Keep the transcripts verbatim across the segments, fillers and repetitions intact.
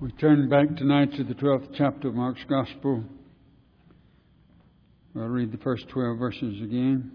We turn back tonight to the twelfth chapter of Mark's Gospel. I'll read the first twelve verses again.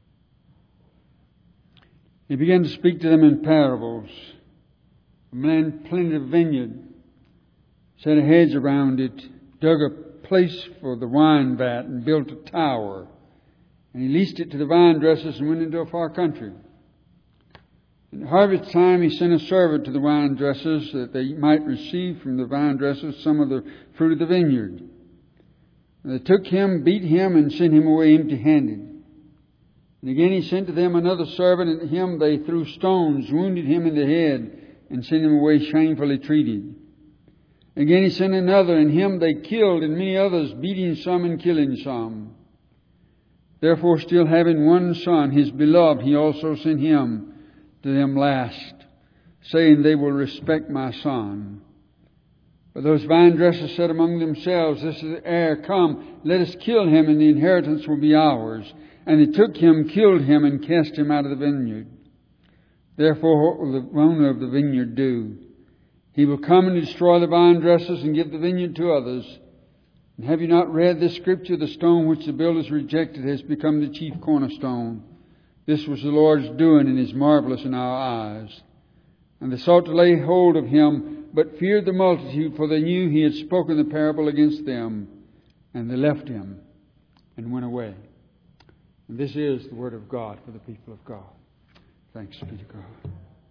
He began to speak to them in parables. A man planted a vineyard, set a hedge around it, dug a place for the wine vat, and built a tower. And he leased it to the vine dressers and went into a far country. At harvest time he sent a servant to the vine dressers that they might receive from the vine dressers some of the fruit of the vineyard. And they took him, beat him, and sent him away empty-handed. And again he sent to them another servant, and him they threw stones, wounded him in the head, and sent him away shamefully treated. Again he sent another, and him they killed, and many others, beating some and killing some. Therefore, still having one son, his beloved, he also sent him to them last, saying, they will respect my son. But those vine dressers said among themselves, this is the heir, come, let us kill him, and the inheritance will be ours. And they took him, killed him, and cast him out of the vineyard. Therefore, what will the owner of the vineyard do? He will come and destroy the vine dressers and give the vineyard to others. And have you not read this scripture? The stone which the builders rejected has become the chief cornerstone. This was the Lord's doing, and is marvelous in our eyes. And they sought to lay hold of him, but feared the multitude, for they knew he had spoken the parable against them. And they left him and went away. And this is the word of God for the people of God. Thanks be to God.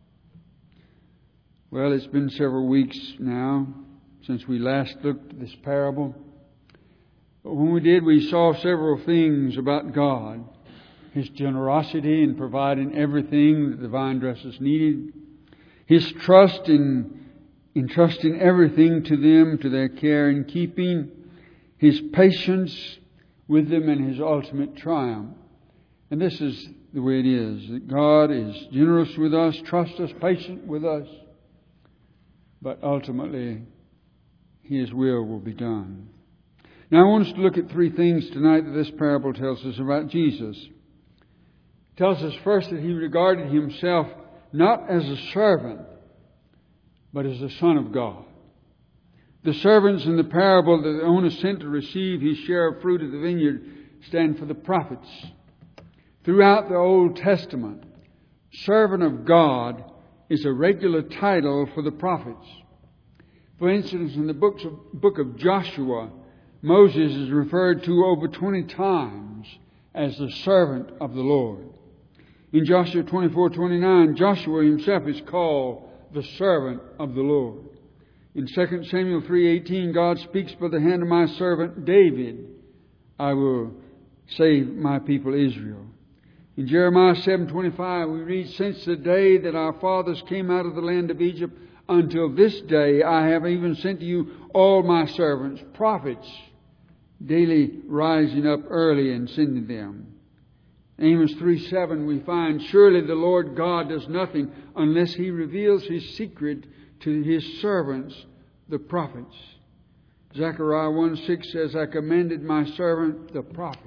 Well, it's been several weeks now since we last looked at this parable. But when we did, we saw several things about God. His generosity in providing everything that the vine dressers needed. His trust in entrusting everything to them, to their care and keeping. His patience with them and His ultimate triumph. And this is the way it is. That God is generous with us, trusts us, patient with us. But ultimately, His will will be done. Now I want us to look at three things tonight that this parable tells us about Jesus. It tells us first that He regarded Himself not as a servant, but as the Son of God. The servants in the parable that the owner sent to receive his share of fruit of the vineyard stand for the prophets. Throughout the Old Testament, servant of God is a regular title for the prophets. For instance, in the books of, book of Joshua, Moses is referred to over twenty times as the servant of the Lord. In Joshua twenty-four twenty-nine, Joshua himself is called the servant of the Lord. In Second Samuel three eighteen, God speaks by the hand of my servant David, I will save my people Israel. In Jeremiah seven twenty-five, we read, since the day that our fathers came out of the land of Egypt until this day, I have even sent to you all my servants, prophets, daily rising up early and sending them. Amos three seven, we find, surely the Lord God does nothing unless He reveals His secret to His servants, the prophets. Zechariah one six says, I commanded my servant, the prophet.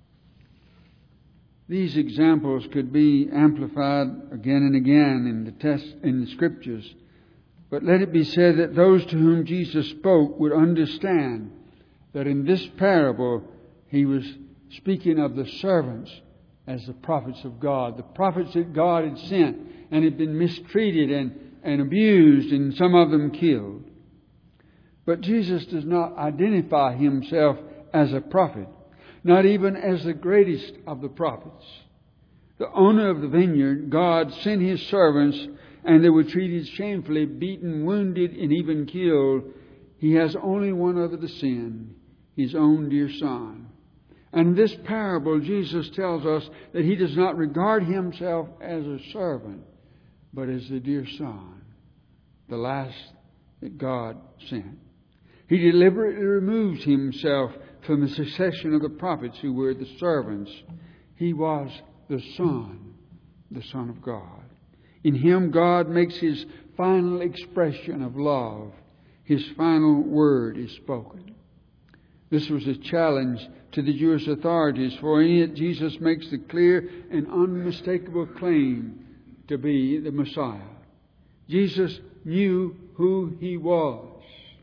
These examples could be amplified again and again in the text, in the Scriptures. But let it be said that those to whom Jesus spoke would understand that in this parable He was speaking of the servants as the prophets of God. The prophets that God had sent and had been mistreated and, and abused, and some of them killed. But Jesus does not identify Himself as a prophet, not even as the greatest of the prophets. The owner of the vineyard, God, sent His servants, and they were treated shamefully, beaten, wounded, and even killed. He has only one other to send, His own dear Son. And in this parable, Jesus tells us that He does not regard Himself as a servant, but as the dear Son, the last that God sent. He deliberately removes Himself from the succession of the prophets who were the servants. He was the Son, the Son of God. In Him, God makes His final expression of love. His final word is spoken. This was a challenge to the Jewish authorities, for in it Jesus makes the clear and unmistakable claim to be the Messiah. Jesus knew who He was.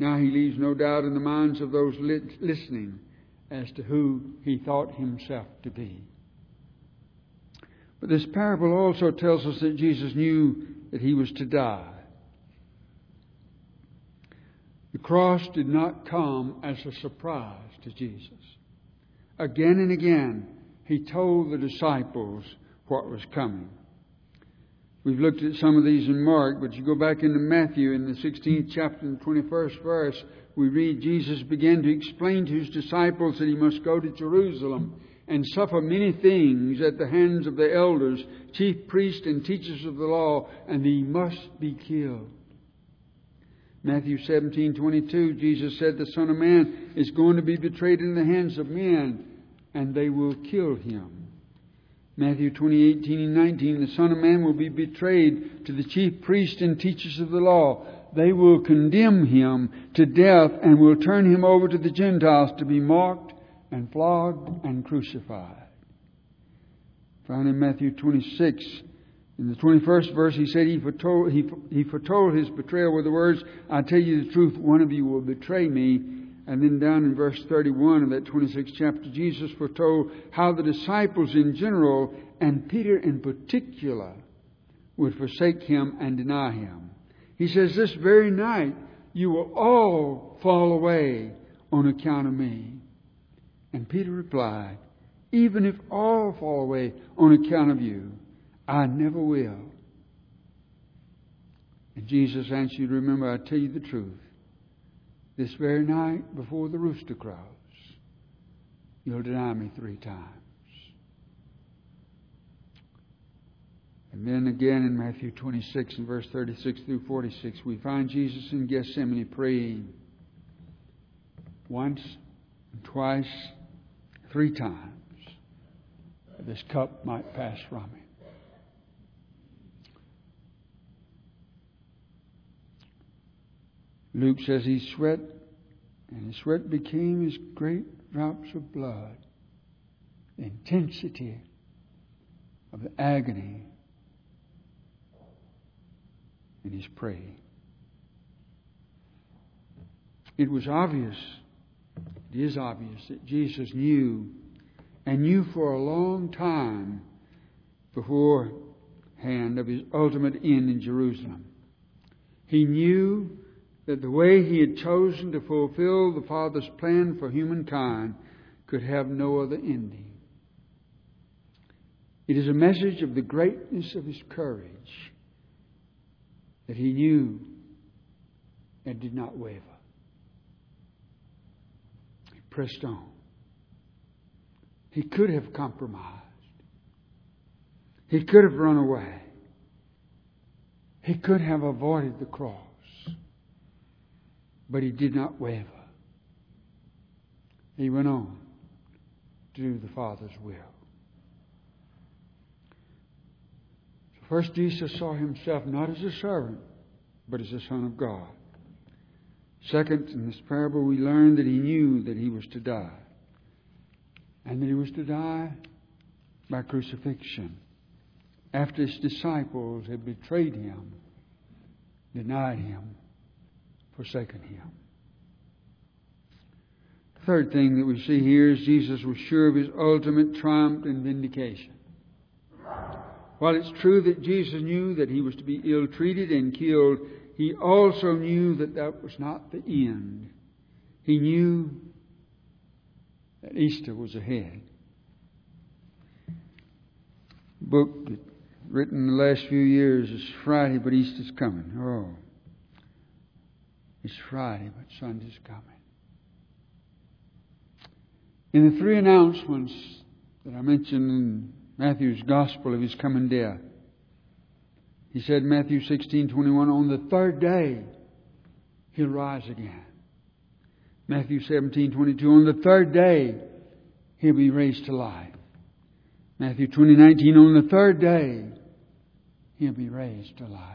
Now he leaves no doubt in the minds of those listening as to who he thought himself to be. But this parable also tells us that Jesus knew that he was to die. The cross did not come as a surprise to Jesus. Again and again, he told the disciples what was coming. We've looked at some of these in Mark, but you go back into Matthew in the sixteenth chapter and twenty-first verse, we read Jesus began to explain to his disciples that he must go to Jerusalem and suffer many things at the hands of the elders, chief priests and teachers of the law, and he must be killed. Matthew seventeen twenty-two, Jesus said the Son of Man is going to be betrayed in the hands of men, and they will kill him. Matthew twenty, eighteen and nineteen, the Son of Man will be betrayed to the chief priests and teachers of the law. They will condemn him to death and will turn him over to the Gentiles to be mocked and flogged and crucified. Found in Matthew twenty-six, in the twenty-first verse, he said he foretold, he, he foretold his betrayal with the words, I tell you the truth, one of you will betray me. And then down in verse thirty-one of that twenty-sixth chapter, Jesus foretold how the disciples in general, and Peter in particular, would forsake him and deny him. He says, this very night you will all fall away on account of me. And Peter replied, even if all fall away on account of you, I never will. And Jesus answered, remember, I tell you the truth. This very night before the rooster crows, you'll deny me three times. And then again in Matthew twenty-six and verse thirty-six through forty-six, we find Jesus in Gethsemane praying once, and twice, three times, that this cup might pass from him. Luke says he sweat, and his sweat became as great drops of blood. The intensity of the agony in his praying. It was obvious, it is obvious that Jesus knew, and knew for a long time beforehand, of his ultimate end in Jerusalem. He knew that the way he had chosen to fulfill the Father's plan for humankind could have no other ending. It is a message of the greatness of his courage that he knew and did not waver. He pressed on. He could have compromised. He could have run away. He could have avoided the cross. But he did not waver. He went on to do the Father's will. So first, Jesus saw himself not as a servant, but as a Son of God. Second, in this parable, we learn that he knew that he was to die. And that he was to die by crucifixion. After his disciples had betrayed him, denied him, forsaken him. The third thing that we see here is Jesus was sure of his ultimate triumph and vindication. While it's true that Jesus knew that he was to be ill-treated and killed, he also knew that that was not the end. He knew that Easter was ahead. The book written in the last few years is Friday, but Easter's coming. Oh. It's Friday, but Sunday's coming. In the three announcements that I mentioned in Matthew's Gospel of his coming death, he said, Matthew sixteen twenty-one, on the third day he'll rise again. Matthew seventeen twenty-two, on the third day he'll be raised to life. Matthew twenty nineteen, on the third day he'll be raised to life.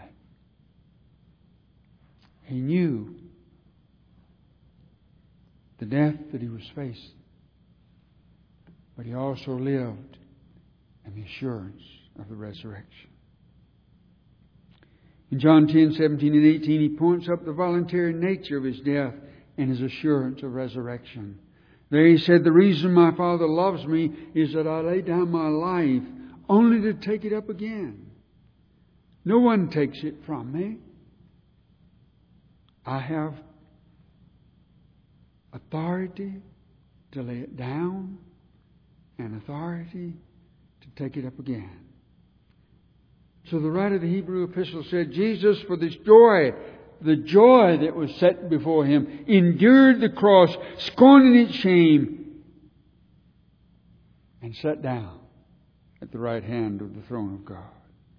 He knew the death that he was facing, but he also lived in the assurance of the resurrection. In John ten, seventeen and eighteen, he points up the voluntary nature of his death and His assurance of resurrection. There He said, the reason my Father loves me is that I lay down my life only to take it up again. No one takes it from me. I have authority to lay it down and authority to take it up again. So the writer of the Hebrew epistle said, Jesus, for this joy, the joy that was set before Him, endured the cross, scorning its shame, and sat down at the right hand of the throne of God.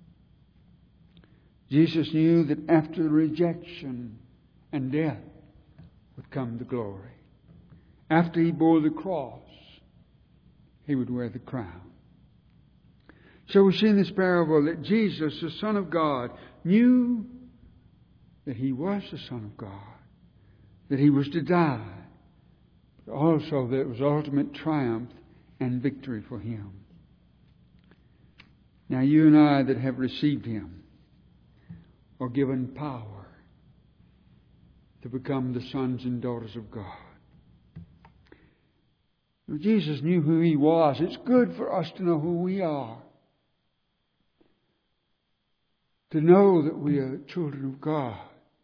Jesus knew that after rejection and death would come the glory. After He bore the cross, He would wear the crown. So we see in this parable that Jesus, the Son of God, knew that He was the Son of God, that He was to die, but also that it was ultimate triumph and victory for Him. Now you and I that have received Him are given power to become the sons and daughters of God. Now, Jesus knew who He was. It's good for us to know who we are. To know that we are children of God.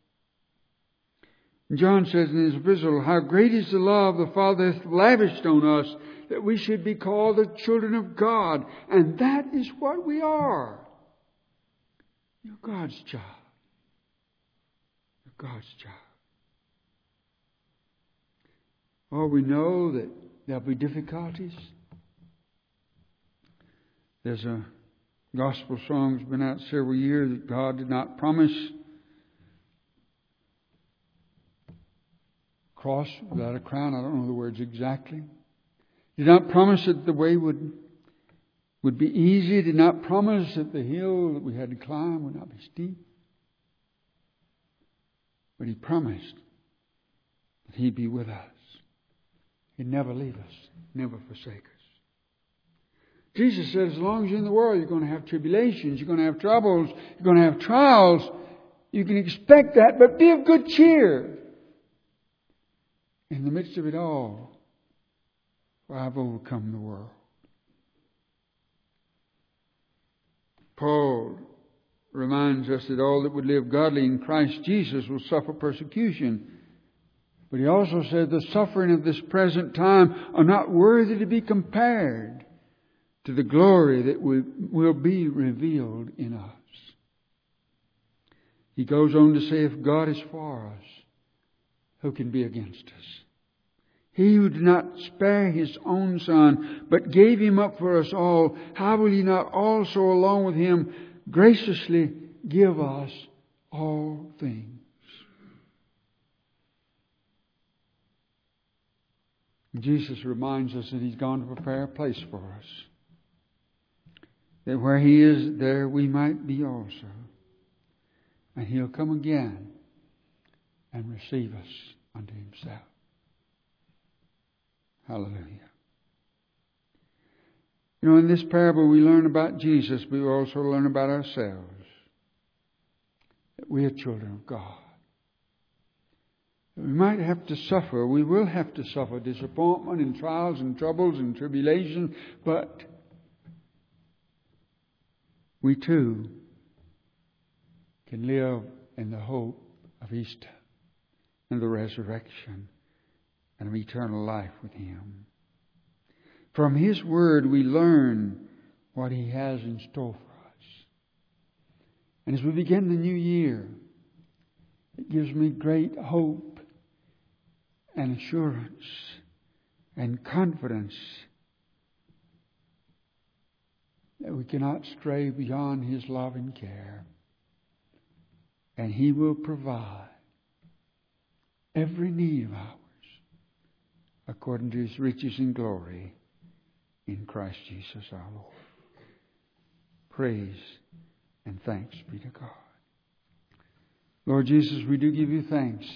And John says in his epistle, how great is the love the Father hath lavished on us, that we should be called the children of God. And that is what we are. You're God's child. You're God's child. Oh, we know that there'll be difficulties. There's a gospel song that's been out several years that God did not promise cross without a crown. I don't know the words exactly. Did not promise that the way would would be easy. Did not promise that the hill that we had to climb would not be steep. But He promised that He'd be with us. He'd never leave us, never forsake us. Jesus said, as long as you're in the world, you're going to have tribulations, you're going to have troubles, you're going to have trials. You can expect that, but be of good cheer. In the midst of it all, for I've overcome the world. Paul reminds us that all that would live godly in Christ Jesus will suffer persecution. But he also said the suffering of this present time are not worthy to be compared to the glory that will be revealed in us. He goes on to say, if God is for us, who can be against us? He who did not spare His own Son, but gave Him up for us all, how will He not also along with Him graciously give us all things? Jesus reminds us that He's gone to prepare a place for us. That where He is, there we might be also. And He'll come again and receive us unto Himself. Hallelujah. You know, in this parable we learn about Jesus, but we also learn about ourselves. That we are children of God. We might have to suffer. We will have to suffer disappointment and trials and troubles and tribulation. But we too can live in the hope of Easter and the resurrection and of eternal life with Him. From His Word we learn what He has in store for us. And as we begin the new year, it gives me great hope and assurance and confidence that we cannot stray beyond His love and care. And He will provide every need of ours according to His riches and glory in Christ Jesus our Lord. Praise and thanks be to God. Lord Jesus, we do give You thanks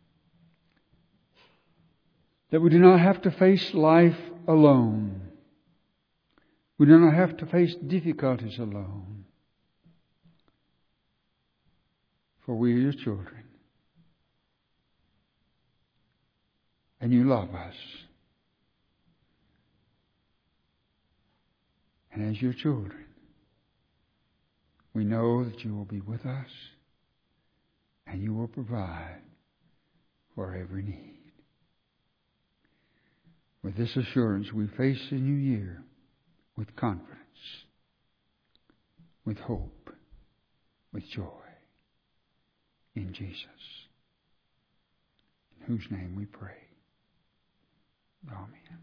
that we do not have to face life alone. We do not have to face difficulties alone. For we are Your children. and you love us. And as your children, we know that you will be with us and you will provide for every need. With this assurance, we face the new year with confidence, with hope, with joy. In Jesus, in whose name we pray. Amen.